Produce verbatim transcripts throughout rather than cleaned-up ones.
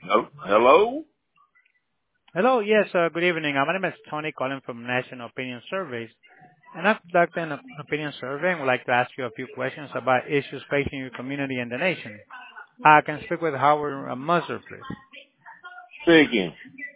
Hel- Hello? Hello. Yes, uh, good evening. Uh, My name is Tony calling from National Opinion Surveys, and I've conducted an op- opinion survey and would like to ask you a few questions about issues facing your community and the nation. I can speak with Howard uh, Musser, please. Speaking.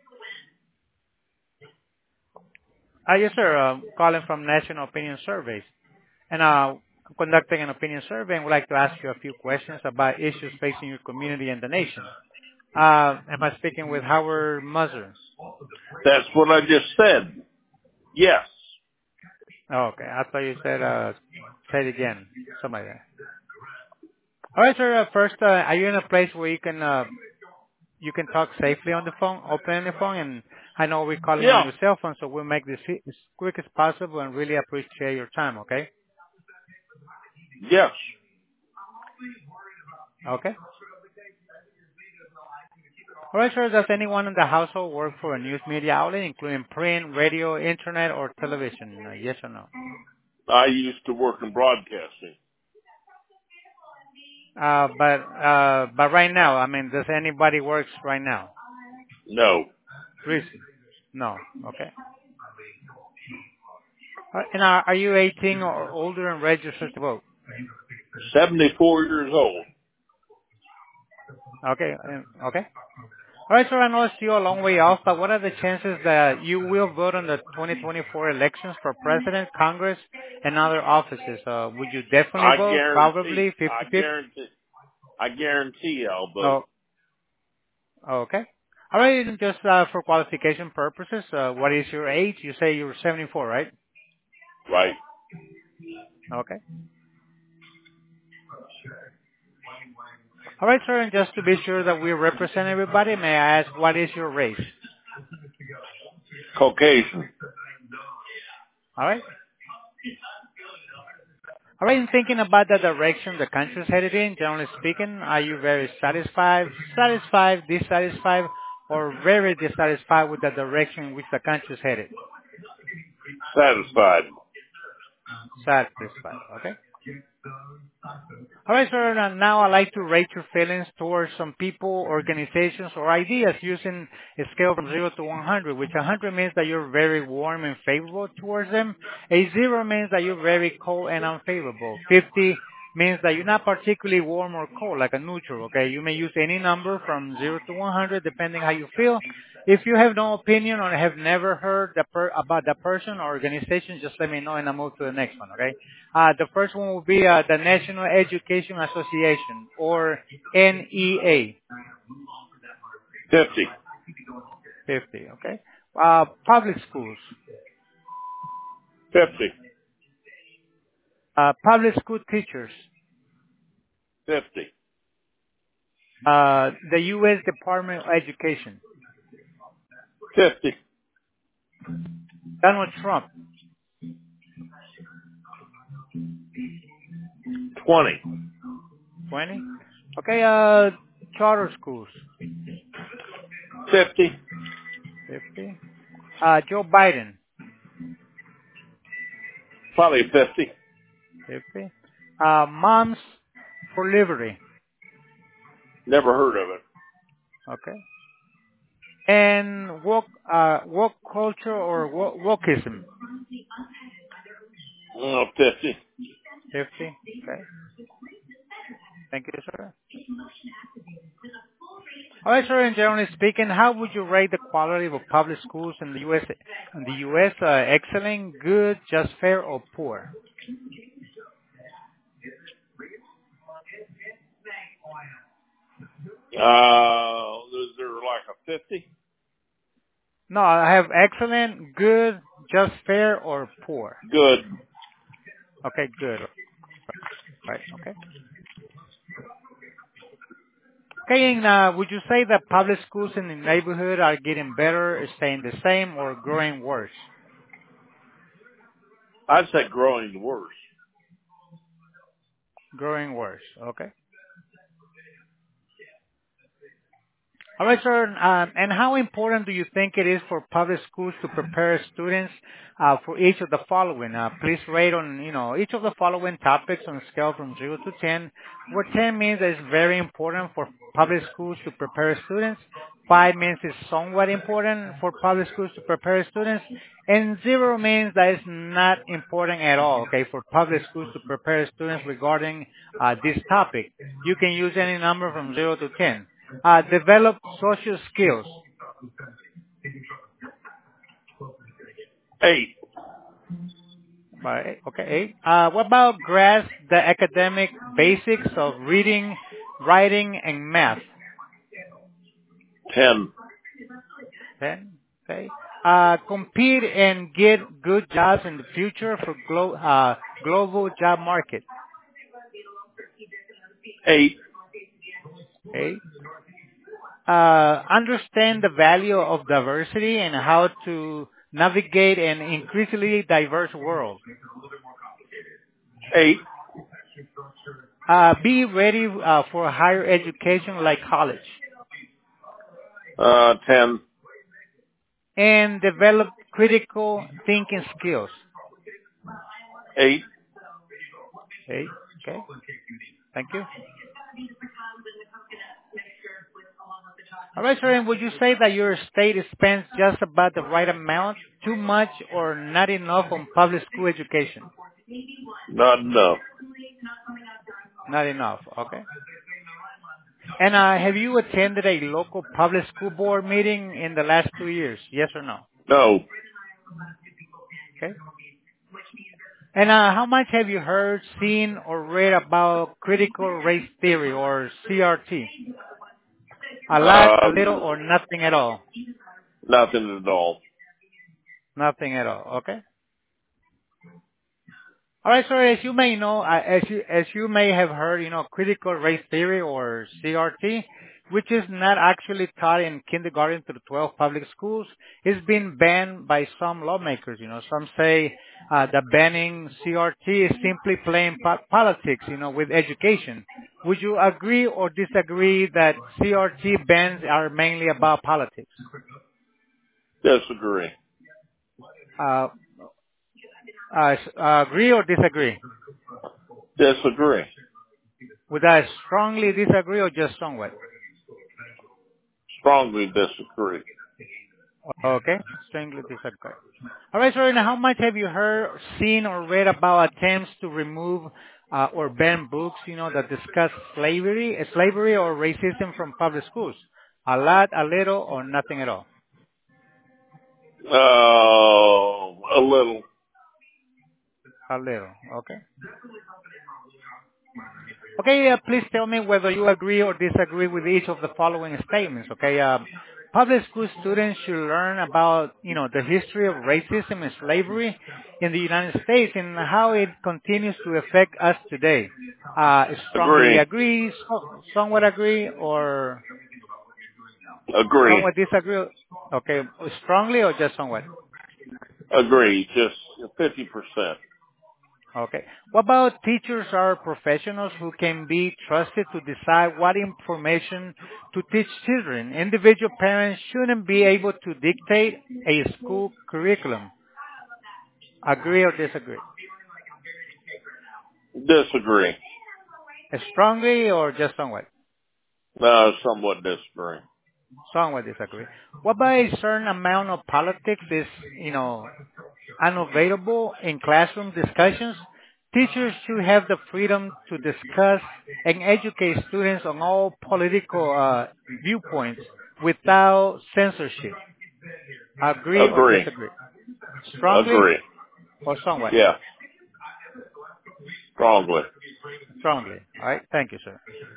Uh, Yes, sir. uh, Calling from National Opinion Surveys, and uh, I'm conducting an opinion survey and would like to ask you a few questions about issues facing your community and the nation. Uh, Am I speaking with Howard Musser? That's what I just said. Yes. Oh, okay. I thought you said, uh, say it again, something like that. All right, sir. Uh, first, uh, are you in a place where you can uh, you can talk safely on the phone, open on the phone? And I know we're calling you on Yeah. your cell phone, so we'll make this i- as quick as possible and really appreciate your time. Okay? Yes. Okay. All right, sir. Does anyone in the household work for a news media outlet, including print, radio, internet, or television? Uh, yes or no? I used to work in broadcasting. Uh, but uh, but right now, I mean, does anybody works right now? No. Recent? No. Okay. Uh, and are, are you eighteen or older and registered to vote? seventy-four years old. Okay. uh, Okay. All right, sir, I know it's still a long way off, but what are the chances that you will vote on the twenty twenty-four elections for president, Congress, and other offices? Uh, would you definitely I vote? guarantee. Probably I fifty-fifty? guarantee. I guarantee I'll vote. Oh, okay. All right, and just uh, for qualification purposes, uh, what is your age? You say you're seventy-four, right? Right. Okay. All right, sir, and just to be sure that we represent everybody, may I ask what is your race? Caucasian. All right. All right, in thinking about the direction the country is headed in, generally speaking, are you very satisfied, satisfied, dissatisfied, or very dissatisfied with the direction in which the country is headed? Satisfied. Satisfied, okay? All right, sir, and now I'd like to rate your feelings towards some people, organizations, or ideas using a scale from zero to one hundred, which one hundred means that you're very warm and favorable towards them. A zero means that you're very cold and unfavorable. fifty means that you're not particularly warm or cold, like a neutral, okay? You may use any number from zero to one hundred, depending how you feel. If you have no opinion or have never heard the per- about the person or organization, just let me know and I'll move to the next one, okay? Uh, the first one will be uh, the National Education Association, or N E A, Fifty. fifty, okay? Uh, public schools, Fifty. uh, public school teachers, Fifty. uh, the U S Department of Education, Fifty. Donald Trump, Twenty. twenty, okay? Uh, charter schools, Fifty. fifty, uh, Joe Biden, Probably fifty. fifty, uh, Moms for Liberty, Never heard of it. okay? And woke, uh, woke culture or wo- wokeism, Oh, fifty. fifty, okay? Thank you, sir. All right, sir. And generally speaking, how would you rate the quality of public schools in the U S? In the U S, uh, excellent, good, just fair, or poor? Uh, is there like a fifty? No, I have excellent, good, just fair, or poor. Good. Okay, good. Right. Okay. Okay. And uh, would you say that public schools in the neighborhood are getting better, staying the same, or growing worse? I'd say growing worse. Growing worse. Okay. All right, sir. Um, and how important do you think it is for public schools to prepare students uh, for each of the following? Uh, please rate on, you know, each of the following topics on a scale from zero to ten, where ten means that it's very important for public schools to prepare students. Five means it's somewhat important for public schools to prepare students. And zero means that it's not important at all, okay, for public schools to prepare students regarding uh, this topic. You can use any number from zero to ten. Uh, develop social skills. Eight. Right, okay, eight. Uh, what about grasp the academic basics of reading, writing, and math? Ten. Ten, okay. Uh, compete and get good jobs in the future for glo- uh, global job market. Eight. Eight. Uh, understand the value of diversity and how to navigate an increasingly diverse world. Eight. Uh, be ready uh, for higher education like college. Uh, ten. And develop critical thinking skills. Eight. Okay, okay. Thank you. All right, sir, and would you say that your state spends just about the right amount, too much, or not enough on public school education? Not enough. Not enough, okay. And uh, have you attended a local public school board meeting in the last two years? Yes or no? No. Okay. And uh, how much have you heard, seen, or read about critical race theory or C R T? A lot, a little, Um, or nothing at all? nothing at all. Nothing at all. Okay. All right, sir. As you may know, uh, as you as you may have heard, you know, critical race theory or C R T, which is not actually taught in kindergarten to the twelve public schools, is being banned by some lawmakers. You know, some say uh, that banning C R T is simply playing po- politics, you know, with education. Would you agree or disagree that C R T bans are mainly about politics? Disagree. Uh, uh, s- uh, agree or disagree? Disagree. Would I strongly disagree or just somewhat? Strongly disagree. Okay, strongly disagree. All right, sir. And how much have you heard, seen, or read about attempts to remove uh, or ban books, you know, that discuss slavery, uh, slavery or racism from public schools? A lot, a little, or nothing at all? Uh, a little. A little. Okay. Okay, uh, please tell me whether you agree or disagree with each of the following statements. Okay, um, public school students should learn about, you know, the history of racism and slavery in the United States and how it continues to affect us today. Uh, strongly Agree. agree, so, somewhat agree, or Agree. somewhat disagree. Okay, strongly or just somewhat? Agree. Just fifty percent. Okay. What about teachers are professionals who can be trusted to decide what information to teach children? Individual parents shouldn't be able to dictate a school curriculum. Agree or disagree? Disagree. Strongly or just somewhat? No, somewhat disagree. Somewhat disagree. What about a certain amount of politics is, you know, unavailable in classroom discussions? Teachers should have the freedom to discuss and educate students on all political uh, viewpoints without censorship. Agree or Agree. disagree? Strongly Agree. or somewhat? Yeah. Strongly. Strongly. All right. Thank you, sir.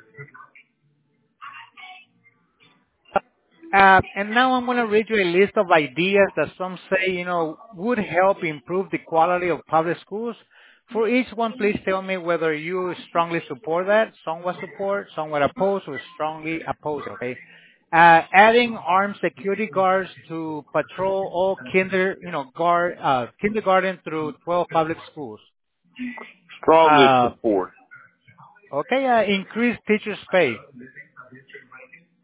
Uh, and now I'm going to read you a list of ideas that some say, you know, would help improve the quality of public schools. For each one, please tell me whether you strongly support that, somewhat support, somewhat oppose, or strongly oppose, okay? Uh, adding armed security guards to patrol all kinder, you know, guard, uh, kindergarten through twelve public schools. Strongly Uh, support. okay, uh, increase teachers' pay.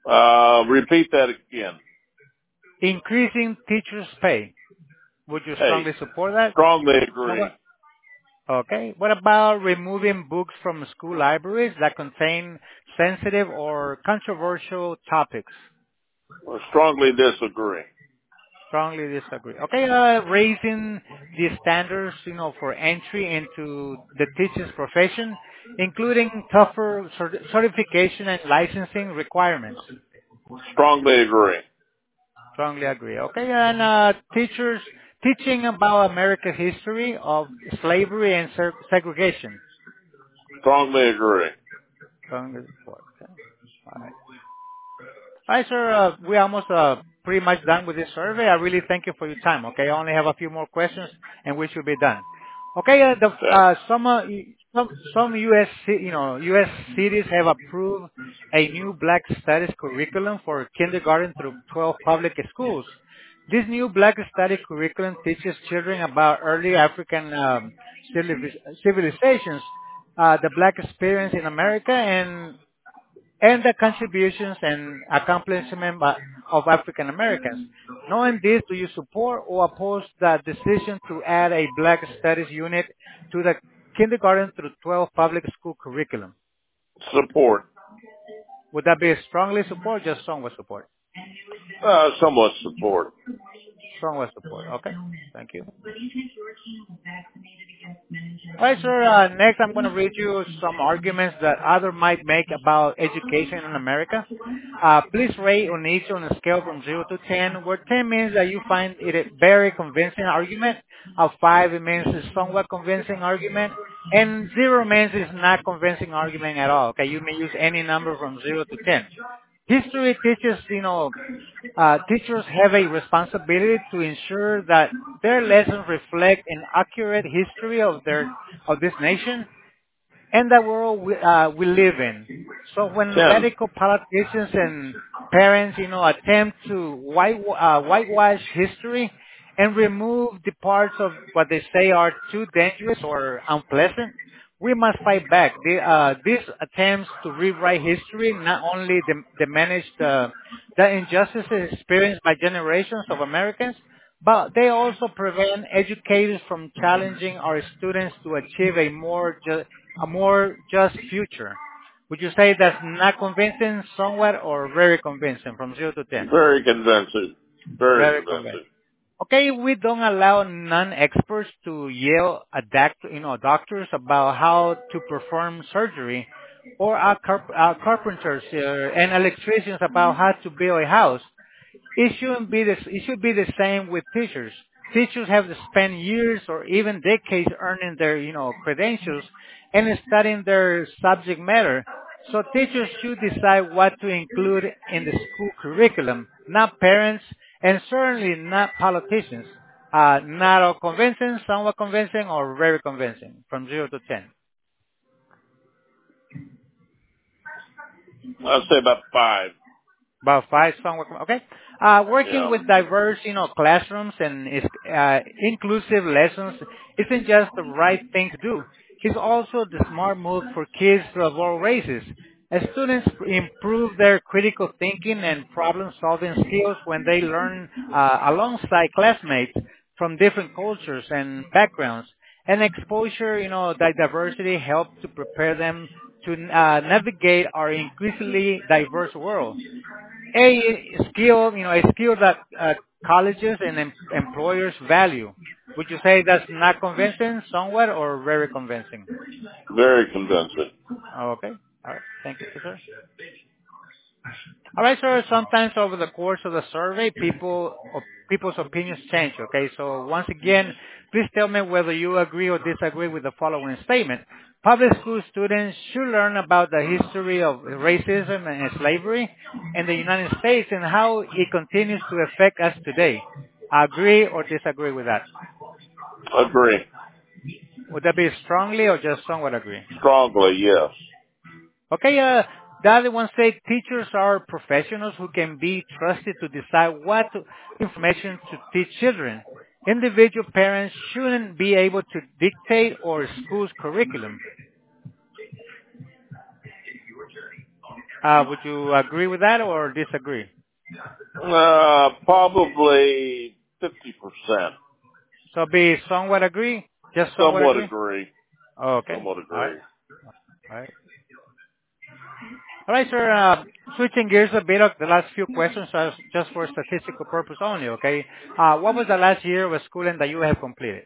Uh, repeat that again. Increasing teachers' pay. Would you Hey, strongly support that? strongly agree. Somewhat? Okay. What about removing books from school libraries that contain sensitive or controversial topics? Well, strongly disagree. Strongly disagree. Okay, uh, raising the standards, you know, for entry into the teaching profession, including tougher cert- certification and licensing requirements. Strongly agree. Strongly agree. Okay, and uh, teachers teaching about American history of slavery and se- segregation. Strongly agree. Strongly support. Okay. All right. All right, sir. Uh, we're almost uh, pretty much done with this survey. I really thank you for your time. Okay, I only have a few more questions, and we should be done. Okay, uh, the, Okay. uh, some, uh, some some U S ci- you know U S cities have approved a new Black Studies curriculum for kindergarten through twelve public schools. This new Black Study curriculum teaches children about early African um, civiliz- civilizations, uh, the Black experience in America, and and the contributions and accomplishment by- of African Americans. Knowing this, do you support or oppose the decision to add a Black Studies unit to the kindergarten through twelve public school curriculum? Support. Would that be strongly support or just somewhat support? Uh, somewhat support. Strongly support. Okay. Thank you. All right, sir. Uh, next, I'm going to read you some arguments that others might make about education in America. Uh, please rate on each on a scale from zero to ten, where ten means that you find it a very convincing argument, a five it means it's somewhat convincing argument, and zero means it's not convincing argument at all. Okay, you may use any number from zero to ten. History teaches, you know, uh, teachers have a responsibility to ensure that their lessons reflect an accurate history of their of this nation and the world we, uh, we live in. So when ten. radical politicians and parents, you know, attempt to white, uh, whitewash history and remove the parts of what they say are too dangerous or unpleasant, we must fight back. The, uh, these attempts to rewrite history not only dim- diminish the, the injustices experienced by generations of Americans, but they also prevent educators from challenging our students to achieve a more ju- a more just future. Would you say that's not convincing, somewhat, or very convincing from zero to ten? Very convincing. Very Very convincing. convincing. Okay, we don't allow non-experts to yell at doc- you know, doctors about how to perform surgery, or our, carp- our carpenters uh, and electricians about how to build a house. It shouldn't be this. It should be the same with teachers. Teachers have to spend years or even decades earning their, you know, credentials and studying their subject matter. So teachers should decide what to include in the school curriculum, not parents, and certainly not politicians. Uh, not all convincing, somewhat convincing, or very convincing, from zero to ten. I'd say about five. About five somewhat. Okay. Uh, working Yeah. with diverse, you know, classrooms and is, uh, inclusive lessons isn't just the right thing to do. It's also the smart move for kids of all races. As students improve their critical thinking and problem-solving skills when they learn uh, alongside classmates from different cultures and backgrounds. And exposure, you know, that diversity helps to prepare them to uh, navigate our increasingly diverse world. A skill, you know, a skill that uh, colleges and em- employers value. Would you say that's not convincing, somewhat, or very convincing? Very convincing. Oh, okay. All right. Thank you, sir. All right, sir. Sometimes over the course of the survey, people or people's opinions change. Okay, so once again, please tell me whether you agree or disagree with the following statement. Public school students should learn about the history of racism and slavery in the United States and how it continues to affect us today. Agree or disagree with that? Agree. Would that be strongly or just somewhat agree? Strongly, yes. Okay, uh, the other one say teachers are professionals who can be trusted to decide what information to teach children. Individual parents shouldn't be able to dictate or school's curriculum. Uh, would you agree with that or disagree? Uh, probably fifty percent. So be somewhat agree? Just somewhat Somewhat agree? agree. Oh, okay. Somewhat All right. agree. All right. All right, sir. Uh, switching gears a bit, of the last few questions are just for statistical purpose only, okay? Uh, what was the last year of schooling that you have completed?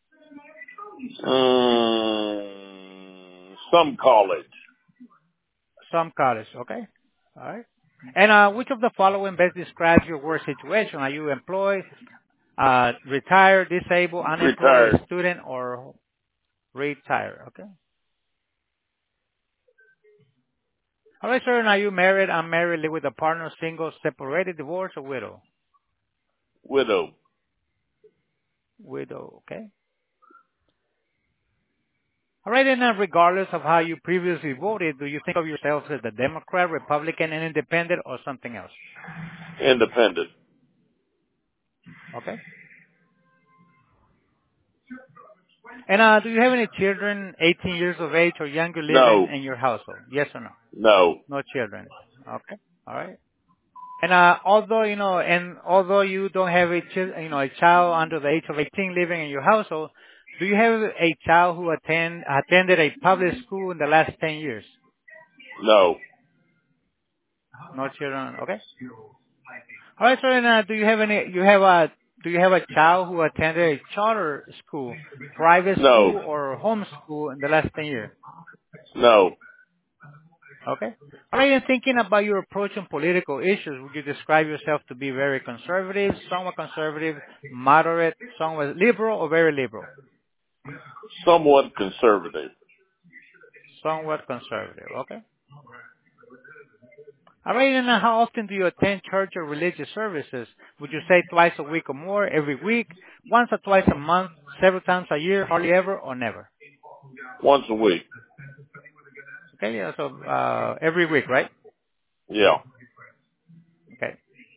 Um, some college. Some college, okay? All right. And uh, which of the following best describes your work situation? Are you employed, uh, retired, disabled, unemployed, Retired. student, or retired? Okay. All right, sir. And are you married, unmarried, live with a partner, single, separated, divorced, or widow? Widow. Widow, okay. All right, and uh, regardless of how you previously voted, do you think of yourself as a Democrat, Republican, and independent, or something else? Independent. Okay. And uh, do you have any children eighteen years of age or younger living No. in your household? Yes or no? No. No children. Okay. All right. And uh, although you know, and although you don't have a child, you know, a child under the age of eighteen living in your household, do you have a child who attend attended a public school in the last ten years? No. No children. Okay. All right, sir. And uh, do you have any? You have a do you have a child who attended a charter school, private No. school, or home school in the last ten years? No. Okay. All right. And thinking about your approach on political issues, would you describe yourself to be very conservative, somewhat conservative, moderate, somewhat liberal, or very liberal? Somewhat conservative. Somewhat conservative. Okay. All right. And uh, how often do you attend church or religious services? Would you say twice a week or more, every week, once or twice a month, several times a year, hardly ever, or never? Once a week. Okay. Yeah. So uh, every week, right? Yeah. Okay.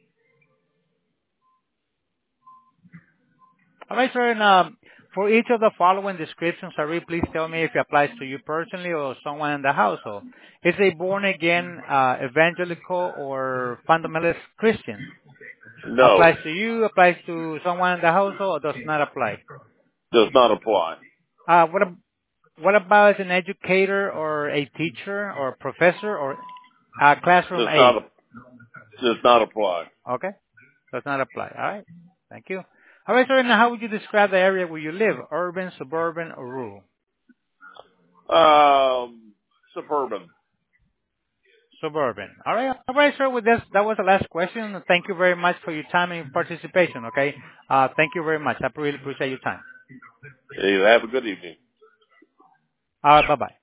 All right, sir. And um, for each of the following descriptions, Ari, please tell me if it applies to you personally or someone in the household. Is a born-again uh, evangelical or fundamentalist Christian? No. Applies to you, applies to someone in the household, or does not apply? Does not apply. Uh, what, ab- what about as an educator or a teacher or professor or a classroom Does aide? not, does not apply. Okay, does not apply. All right, thank you. All right, sir. And how would you describe the area where you live? Urban, suburban, or rural? Um, suburban. Suburban. All right. All right, sir. With this, that was the last question. Thank you very much for your time and participation, okay? Uh, thank you very much. I really appreciate your time. Hey, have a good evening. All right. Bye-bye.